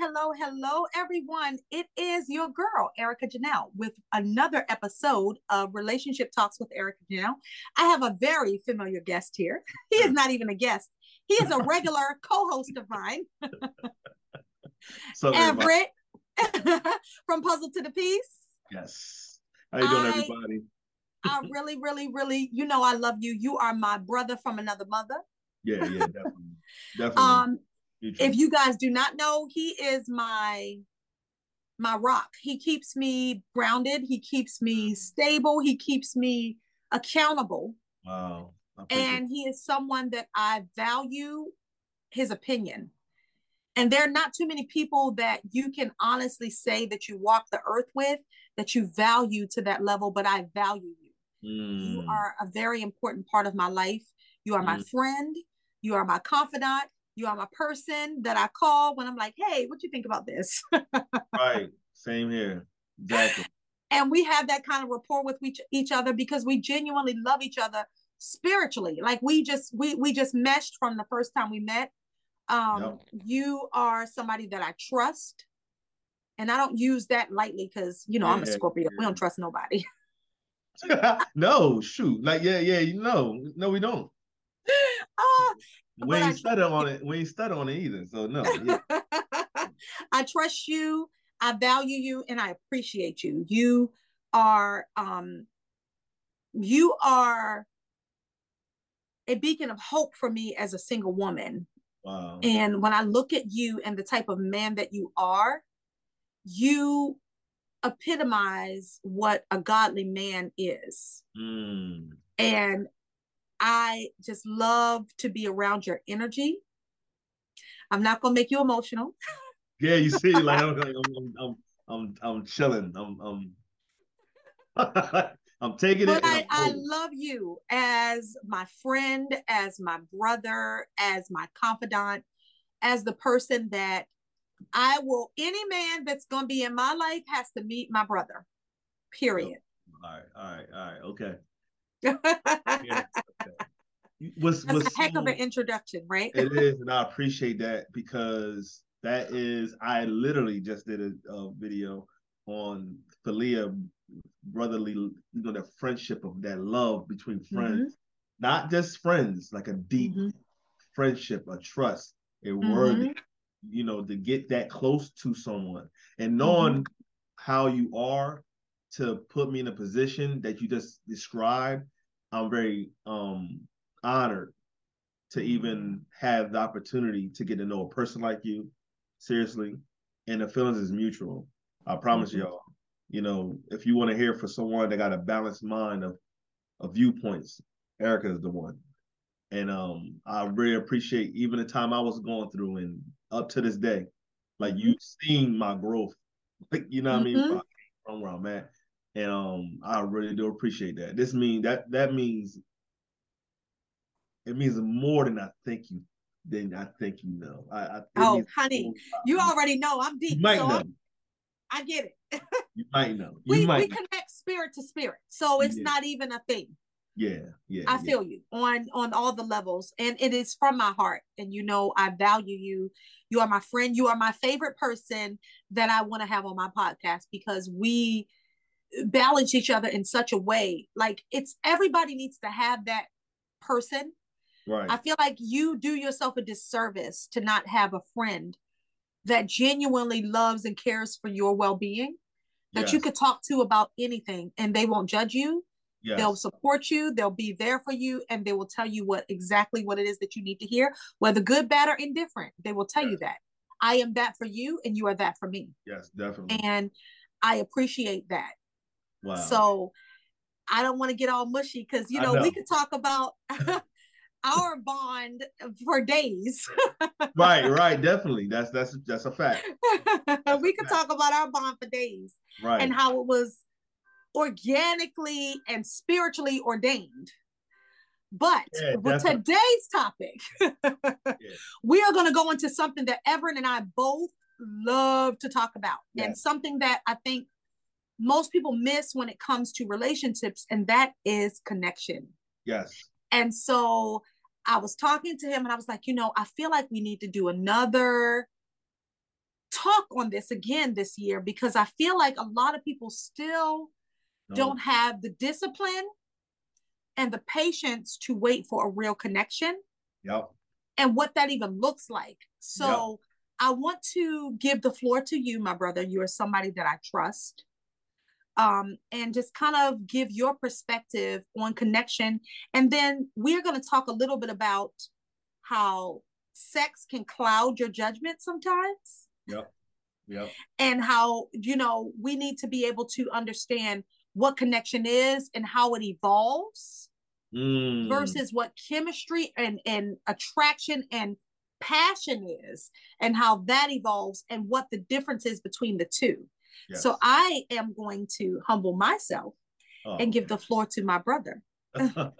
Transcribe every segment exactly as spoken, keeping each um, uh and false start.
hello, hello, everyone. It is your girl, Erica Janelle, with another episode of Relationship Talks with Erica Janelle. I have a very familiar guest here. He is not even a guest, he is a regular co host of mine, So Everett from Puzzle to the Piece. Yes. How you doing, I, everybody? I really, really, really, you know, I love you. You are my brother from another mother. Yeah, yeah, definitely. Definitely. Um, if you guys do not know, he is my my rock. He keeps me grounded. He keeps me stable. He keeps me accountable. Wow. And he is someone that I value his opinion. And there are not too many people that you can honestly say that you walk the earth with, that you value to that level, but I value you. Mm. You are a very important part of my life. You are my mm. friend. You are my confidant. You are my person that I call when I'm like, hey, what do you think about this? Right. Same here. Exactly. And we have that kind of rapport with each, each other because we genuinely love each other spiritually. Like we just we we just meshed from the first time we met. Um, yep. You are somebody that I trust. And I don't use that lightly because, you know, yeah, I'm a Scorpio. Yeah. We don't trust nobody. No, shoot. Like, yeah, yeah, you know. No, we don't. Uh, we ain't study on it. We ain't study on it either. So no. Yeah. I trust you. I value you, and I appreciate you. You are, um, you are a beacon of hope for me as a single woman. Wow. And when I look at you and the type of man that you are, you epitomize what a godly man is. Mm. And I just love to be around your energy. I'm not gonna make you emotional. Yeah, you see, like I'm, I'm, I'm, I'm, I'm chilling. I'm, I'm, I'm taking but it. And I, I love you as my friend, as my brother, as my confidant, as the person that I will. Any man that's gonna be in my life has to meet my brother. Period. All right, all right, all right. Okay. Yeah, okay. Was That's was a heck so, of an introduction, right? It is, and I appreciate that because that is. I literally just did a, a video on Philia brotherly, you know, that friendship of that love between friends, mm-hmm. not just friends, like a deep mm-hmm. friendship, a trust, a mm-hmm. worthy, you know, to get that close to someone and knowing mm-hmm. how you are to put me in a position that you just described. I'm very um honored to even have the opportunity to get to know a person like you, seriously, and the feelings is mutual. I promise mm-hmm. y'all. You know, if you want to hear for someone that got a balanced mind of, of viewpoints, Erica is the one. And um, I really appreciate even the time I was going through and up to this day, like mm-hmm. you've seen my growth, like, you know what mm-hmm. I mean, from where I'm at. And um, I really do appreciate that. This means that that means it means more than I think you than I think you know. I, I oh, honey, you already know I'm deep. You might so know. I get it. You might know. You we might we know. connect spirit to spirit, so it's yeah. not even a thing. Yeah, yeah. I yeah. feel you on on all the levels, and it is from my heart. And you know, I value you. You are my friend. You are my favorite person that I want to have on my podcast because we balance each other in such a way. Like it's everybody needs to have that person. Right. I feel like you do yourself a disservice to not have a friend that genuinely loves and cares for your well-being, that yes. you could talk to about anything and they won't judge you. Yes. They'll support you. They'll be there for you. And they will tell you what exactly what it is that you need to hear, whether good, bad, or indifferent. They will tell yes. you that. I am that for you and you are that for me. Yes, definitely. And I appreciate that. Wow. So I don't want to get all mushy because, you know, know, we could talk about our bond for days. Right, right, definitely. That's that's that's a fact. That's we a could fact. talk about our bond for days, right? And how it was organically and spiritually ordained. But yeah, with today's topic, yeah. we are going to go into something that Everett and I both love to talk about, yeah. and something that I think most people miss when it comes to relationships, and that is connection. Yes. And so I was talking to him and I was like, you know, I feel like we need to do another talk on this again this year, because I feel like a lot of people still no. don't have the discipline and the patience to wait for a real connection. Yep. And what that even looks like. So yep. I want to give the floor to you, my brother. You are somebody that I trust. Um, and just kind of give your perspective on connection. And then we're going to talk a little bit about how sex can cloud your judgment sometimes. Yep. Yep. And how, you know, we need to be able to understand what connection is and how it evolves mm. versus what chemistry and, and attraction and passion is, and how that evolves and what the difference is between the two. Yes. So I am going to humble myself oh, and give okay. the floor to my brother. I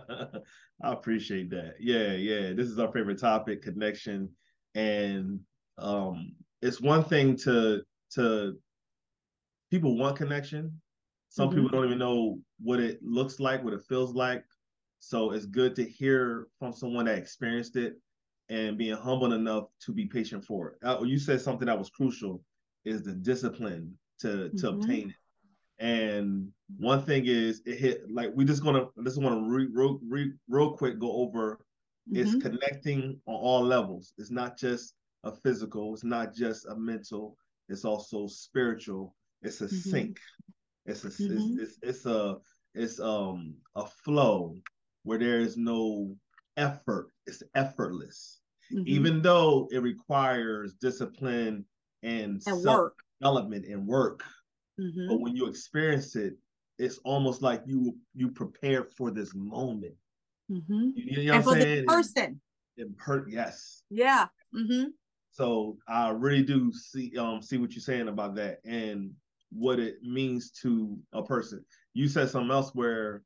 appreciate that. Yeah, yeah. This is our favorite topic, connection. And um, it's one thing to, to people want connection. Some mm-hmm. people don't even know what it looks like, what it feels like. So it's good to hear from someone that experienced it and being humble enough to be patient for it. Uh, you said something that was crucial, is the discipline to, to mm-hmm. obtain it. And one thing is, it hit, like, we just gonna, just want to re, real, re, real quick go over, mm-hmm. it's connecting on all levels. It's not just a physical, it's not just a mental, it's also spiritual. It's a mm-hmm. sync. It's a, mm-hmm. it's, it's, it's a, it's um a flow where there is no effort. It's effortless. Mm-hmm. Even though it requires discipline and, and self-development and work. Mm-hmm. But when you experience it, it's almost like you you prepared for this moment. Mm-hmm. You, you know and what I'm for saying? the person. And, and per- yes. Yeah. Mm-hmm. So I really do see um see what you're saying about that and what it means to a person. You said something else where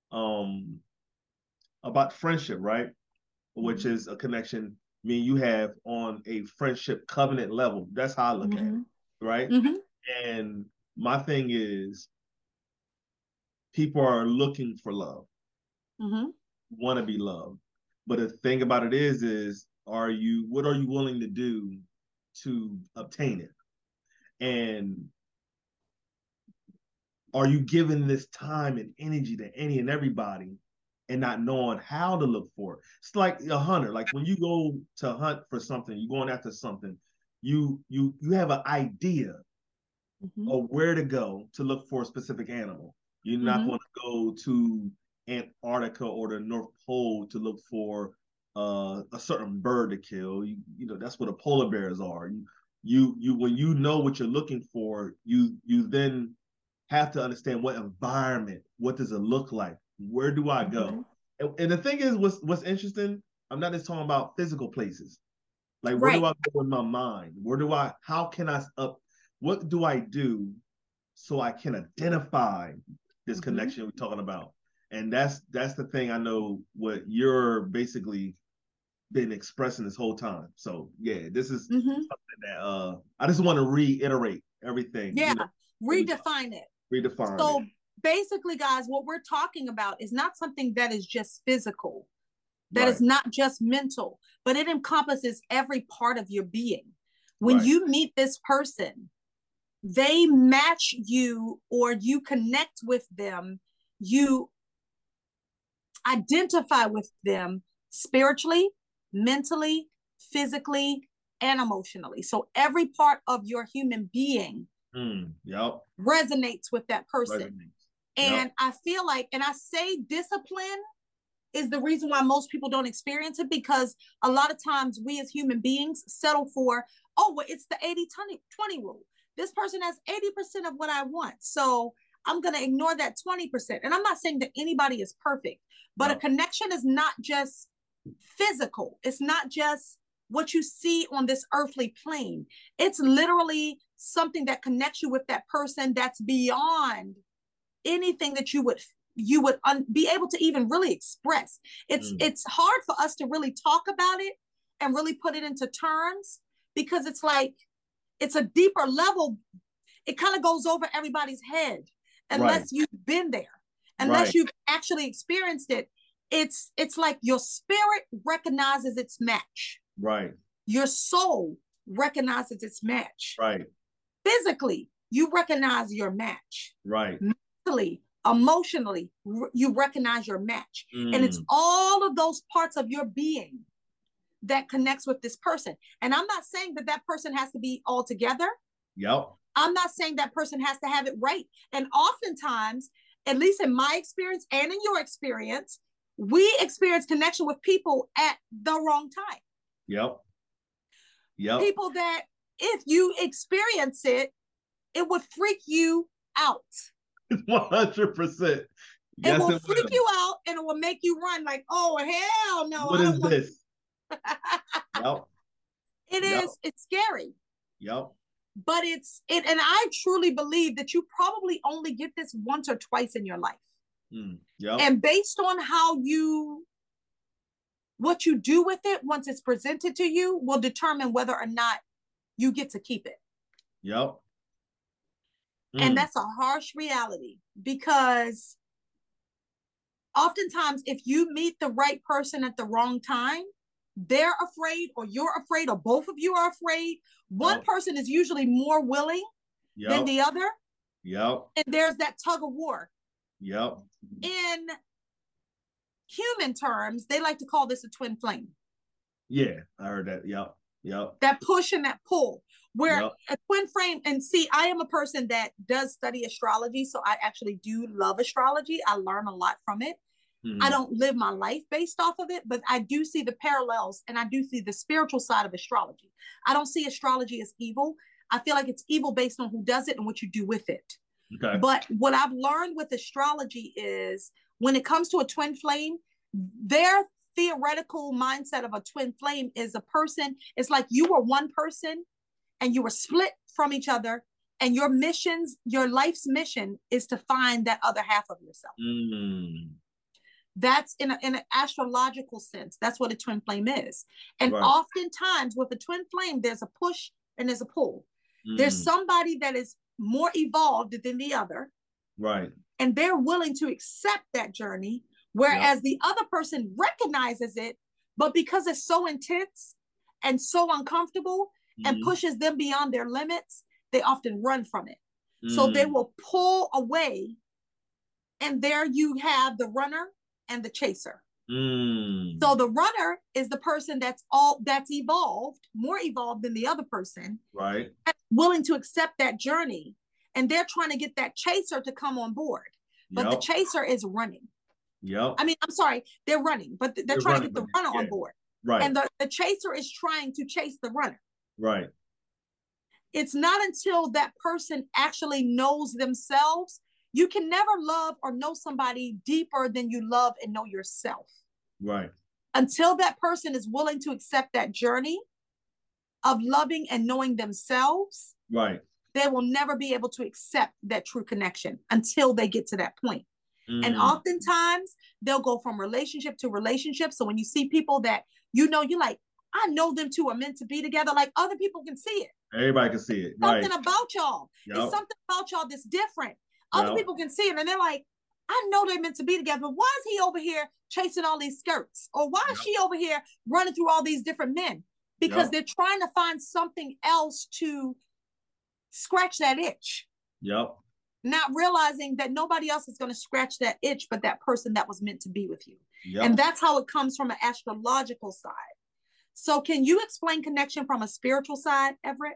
um about friendship, right? Which is a connection me and you have on a friendship covenant level. That's how I look mm-hmm. at it, right? Mm-hmm. And my thing is, people are looking for love, mm-hmm. want to be loved. But the thing about it is, is are you, what are you willing to do to obtain it? And are you giving this time and energy to any and everybody and not knowing how to look for it? It's like a hunter. Like when you go to hunt for something, you're going after something, you you you have an idea mm-hmm. of where to go to look for a specific animal. You're not mm-hmm. going to go to Antarctica or the North Pole to look for uh, a certain bird to kill. You, you know, that's where the polar bears are. You, you, you, when you know what you're looking for, you, you then have to understand what environment, what does it look like? Where do I go? Mm-hmm. And, and the thing is, what's, what's interesting, I'm not just talking about physical places. Like, where right. do I go in my mind? Where do I, how can I, up, what do I do so I can identify this mm-hmm. connection we're talking about? And that's that's the thing I know what you're basically been expressing this whole time. So yeah, this is mm-hmm. something that uh I just want to reiterate everything. Yeah, you know, redefine it. Redefine so it. Basically, guys, what we're talking about is not something that is just physical, that right. is not just mental, but it encompasses every part of your being. When right. you meet this person, they match you or you connect with them, you identify with them spiritually, mentally, physically, and emotionally. So every part of your human being mm, yep. resonates with that person. Resonates. And yep. I feel like, and I say discipline is the reason why most people don't experience it, because a lot of times we as human beings settle for, oh, well, it's the eighty twenty rule. This person has eighty percent of what I want, so I'm going to ignore that twenty percent. And I'm not saying that anybody is perfect, but no. a connection is not just physical. It's not just what you see on this earthly plane. It's literally something that connects you with that person that's beyond anything that you would you would un- be able to even really express. It's mm. it's hard for us to really talk about it and really put it into terms, because it's like, it's a deeper level. It kind of goes over everybody's head unless right. you've been there, unless right. you've actually experienced it. It's it's like your spirit recognizes its match. Right. Your soul recognizes its match. Right. Physically, you recognize your match. Right. Mentally, emotionally, you recognize your match. Mm. And it's all of those parts of your being that connects with this person. And I'm not saying that that person has to be all together. Yep. I'm not saying that person has to have it right. And oftentimes, at least in my experience and in your experience, we experience connection with people at the wrong time. Yep. Yep. People that if you experience it, it would freak you out. one hundred percent. Yes, it will it freak will. you out and it will make you run like, oh, hell no. What I is don't want... this? Yep. It yep. is. It's scary. Yep. But it's, it, and I truly believe that you probably only get this once or twice in your life. Mm, yep. And based on how you, what you do with it once it's presented to you will determine whether or not you get to keep it. Yep. Mm. And that's a harsh reality because oftentimes if you meet the right person at the wrong time, they're afraid or you're afraid or both of you are afraid. One yep. person is usually more willing yep. than the other. Yep. And there's that tug of war. Yep. In human terms, they like to call this a twin flame. Yeah, I heard that. Yep. Yep. That push and that pull. Where yep. a twin flame, and see, I am a person that does study astrology. So I actually do love astrology. I learn a lot from it. Mm-hmm. I don't live my life based off of it, but I do see the parallels and I do see the spiritual side of astrology. I don't see astrology as evil. I feel like it's evil based on who does it and what you do with it. Okay. But what I've learned with astrology is when it comes to a twin flame, their theoretical mindset of a twin flame is a person, it's like you were one person and you were split from each other. And your missions, your life's mission is to find that other half of yourself. Mm. That's in, a, in an astrological sense. That's what a twin flame is. And right. oftentimes with a twin flame, there's a push and there's a pull. Mm. There's somebody that is more evolved than the other. Right. And they're willing to accept that journey, whereas yep. the other person recognizes it, but because it's so intense and so uncomfortable mm. and pushes them beyond their limits, they often run from it. Mm. So they will pull away, and there you have the runner and the chaser. Mm. So the runner is the person that's all that's evolved, more evolved than the other person, right? Willing to accept that journey, and they're trying to get that chaser to come on board, but yep. the chaser is running. Yep. I mean, I'm sorry, they're running, but they're, they're trying running, to get the runner yeah. on board, right? And the, the chaser is trying to chase the runner, right? It's not until that person actually knows themselves. You can never love or know somebody deeper than you love and know yourself. Right. Until that person is willing to accept that journey of loving and knowing themselves. Right. They will never be able to accept that true connection until they get to that point. Mm. And oftentimes they'll go from relationship to relationship. So when you see people that, you know, you're like, I know them two are meant to be together. Like other people can see it. Everybody can see it. Something right. about y'all. Yep. It's something about y'all that's different. Other yep. people can see it and they're like, I know they're meant to be together, but why is he over here chasing all these skirts? Or why yep. is she over here running through all these different men? Because yep. they're trying to find something else to scratch that itch. Yep. Not realizing that nobody else is going to scratch that itch but that person that was meant to be with you. Yep. And that's how it comes from an astrological side. So can you explain connection from a spiritual side, Everett?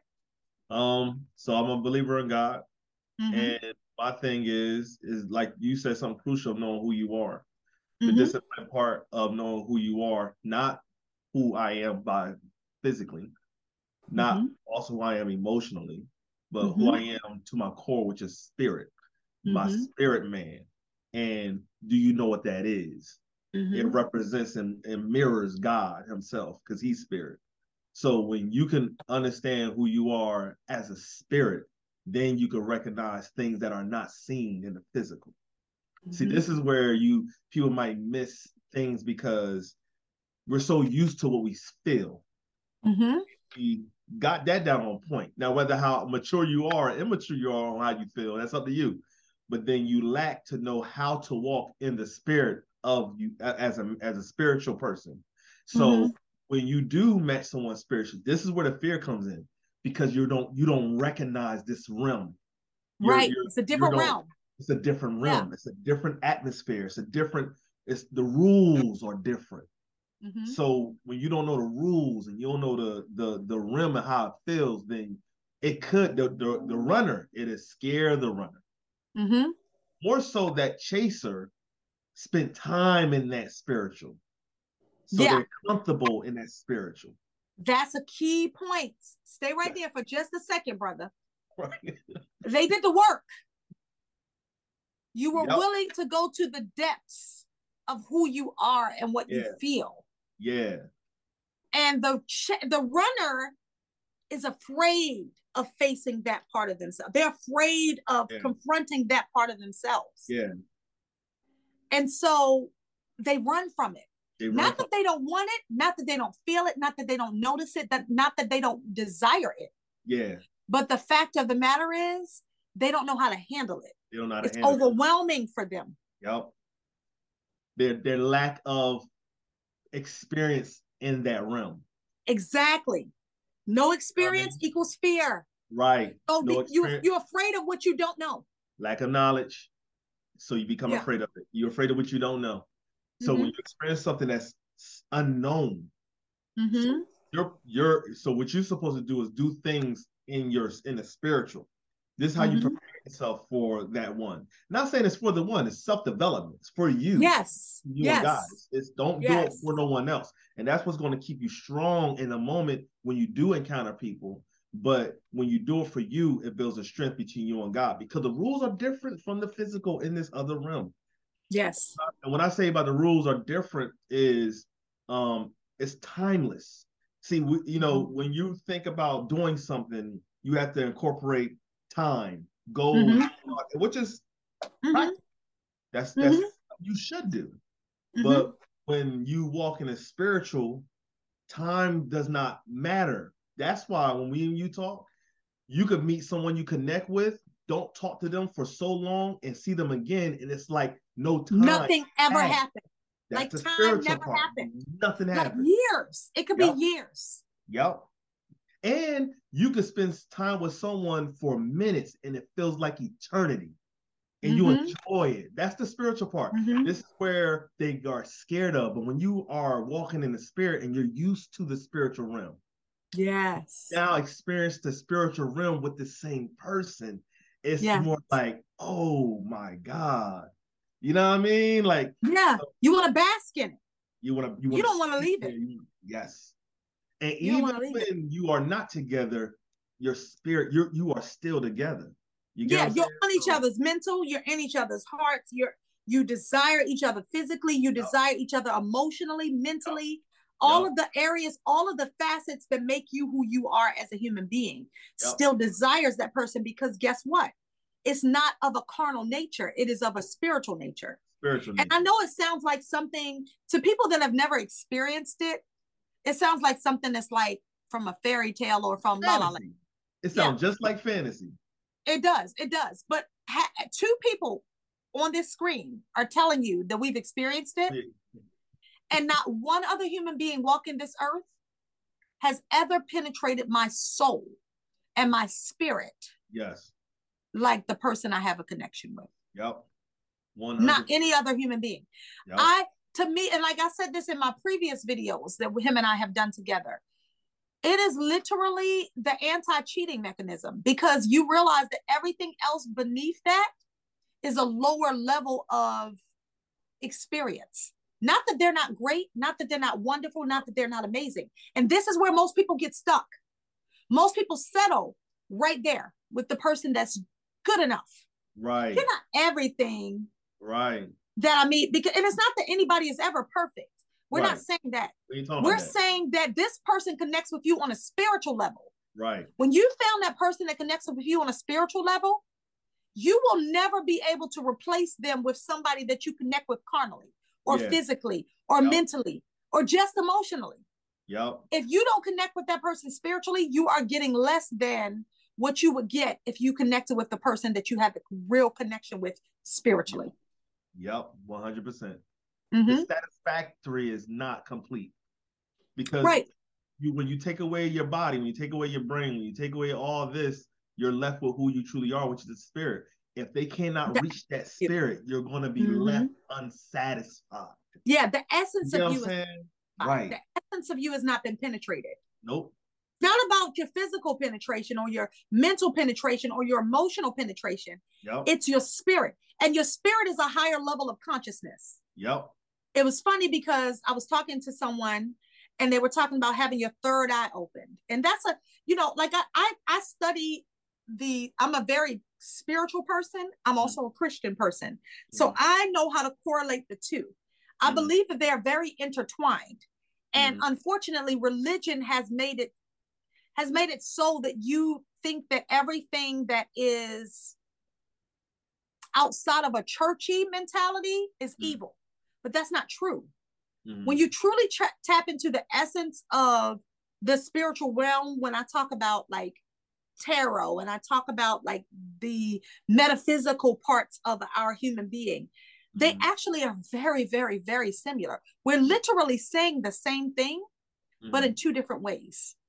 Um, so I'm a believer in God. Mm-hmm. And my thing is, is like you said, something crucial, knowing who you are. Mm-hmm. The discipline part of knowing who you are, not who I am by physically, not mm-hmm. also who I am emotionally, but mm-hmm. who I am to my core, which is spirit, mm-hmm. my spirit man. And do you know what that is? Mm-hmm. It represents and, and mirrors God himself because he's spirit. So when you can understand who you are as a spirit, then you can recognize things that are not seen in the physical. Mm-hmm. See, this is where you people might miss things because we're so used to what we feel. Mm-hmm. We got that down on point. Now, whether how mature you are or immature you are on how you feel, that's up to you. But then you lack to know how to walk in the spirit of you as a as a spiritual person. So mm-hmm. when you do match someone spiritually, this is where the fear comes in, because you don't you don't recognize this realm. You're, Right. you're, It's a you different don't, realm. It's a different Yeah. realm. It's a different atmosphere. It's a different, it's the rules are different. Mm-hmm. So when you don't know the rules and you don't know the the the rim and how it feels, then it could the the, the runner, it is scare the runner. Mm-hmm. More so that chaser spent time in that spiritual. So Yeah. they're comfortable in that spiritual. That's a key point. Stay right there for just a second, brother. Right. They did the work. You were Yep. willing to go to the depths of who you are and what Yeah. you feel. Yeah. And the ch- the runner is afraid of facing that part of themselves. They're afraid of Yeah. confronting that part of themselves. Yeah. And so they run from it. They not from- that they don't want it, not that they don't feel it, not that they don't notice it, that not that they don't desire it. Yeah. But the fact of the matter is, they don't know how to handle it. They don't know how to it's handle overwhelming it. for them. Yep. Their their lack of experience in that realm. Exactly. No experience I mean, equals fear. Right. So no the, you, you're afraid of what you don't know. Lack of knowledge. So you become yeah. afraid of it. You're afraid of what you don't know. So mm-hmm. when you experience something that's unknown, mm-hmm. so you're you're so what you're supposed to do is do things in your in the spiritual. This is how mm-hmm. you prepare yourself for that one. Not saying it's for the one, it's self-development. It's for you. Yes. You yes. and God. It's, it's don't yes. do it for no one else. And that's what's going to keep you strong in the moment when you do encounter people. But when you do it for you, it builds a strength between you and God, because the rules are different from the physical in this other realm. Yes. And what I say about the rules are different is um, it's timeless. See, we, you know, mm-hmm. when you think about doing something, you have to incorporate time, goals, mm-hmm. which is mm-hmm. practical. That's that's mm-hmm. you should do. Mm-hmm. But when you walk in a spiritual, time does not matter. That's why when we and you talk, you could meet someone you connect with, don't talk to them for so long and see them again, and it's like no time. Nothing ever happened. happened. That's like the time never part. happened. Nothing like happened. Years. It could yep. be years. Yep. And you could spend time with someone for minutes and it feels like eternity. And mm-hmm. you enjoy it. That's the spiritual part. Mm-hmm. This is where they are scared of. But when you are walking in the spirit and you're used to the spiritual realm, yes, now experience the spiritual realm with the same person. It's yeah. more like, oh my God. You know what I mean? Like, yeah, uh, you want to bask in it. You want to. You, you don't want to leave it. You, yes. And you even when it. you are not together, your spirit, you you are still together. You yeah, you're on each other's mental, you're in each other's hearts, you're you desire each other physically, you desire yep. each other emotionally, mentally, yep. all yep. of the areas, all of the facets that make you who you are as a human being yep. still desires that person, because guess what? It's not of a carnal nature, it is of a spiritual nature. Spiritual and nature. I know it sounds like something to people that have never experienced it. It sounds like something that's like from a fairy tale or from fantasy. La La Land. It sounds yeah. just like fantasy. It does. It does. But ha- two people on this screen are telling you that we've experienced it. Yeah. And not one other human being walking this earth has ever penetrated my soul and my spirit. Yes. Like the person I have a connection with. Yep. one hundred percent. Not any other human being. Yep. I, to me, and like I said this in my previous videos that him and I have done together, it is literally the anti-cheating mechanism, because you realize that everything else beneath that is a lower level of experience. Not that they're not great, not that they're not wonderful, not that they're not amazing. And this is where most people get stuck. Most people settle right there with the person that's good enough. Right. You're not everything. Right. That I mean, because, and it's not that anybody is ever perfect. We're right. not saying that. We're that? saying that this person connects with you on a spiritual level. Right. When you found that person that connects with you on a spiritual level, you will never be able to replace them with somebody that you connect with carnally or yeah. physically or yep. mentally or just emotionally. Yep. If you don't connect with that person spiritually, you are getting less than what you would get if you connected with the person that you had the real connection with spiritually. Yep, one hundred percent. Mm-hmm. The satisfactory is not complete. because right. you when you take away your body, when you take away your brain, when you take away all this, you're left with who you truly are, which is the spirit. If they cannot That, reach that spirit, you're going to be mm-hmm. left unsatisfied. Yeah, the essence you of know you what I'm is saying? Right. The essence of you has not been penetrated. Nope. Not about your physical penetration or your mental penetration or your emotional penetration. Yep. It's your spirit. And your spirit is a higher level of consciousness. Yep. It was funny because I was talking to someone and they were talking about having your third eye opened. And that's a, you know, like I I, I study the, I'm a very spiritual person. I'm also mm-hmm. a Christian person. So mm-hmm. I know how to correlate the two. I mm-hmm. believe that they are very intertwined. And mm-hmm. unfortunately, religion has made it has made it so that you think that everything that is outside of a churchy mentality is mm-hmm. evil. But that's not true. Mm-hmm. When you truly tra- tap into the essence of the spiritual realm, when I talk about like tarot and I talk about like the metaphysical parts of our human being, they mm-hmm. actually are very, very, very similar. We're literally saying the same thing, mm-hmm. but in two different ways.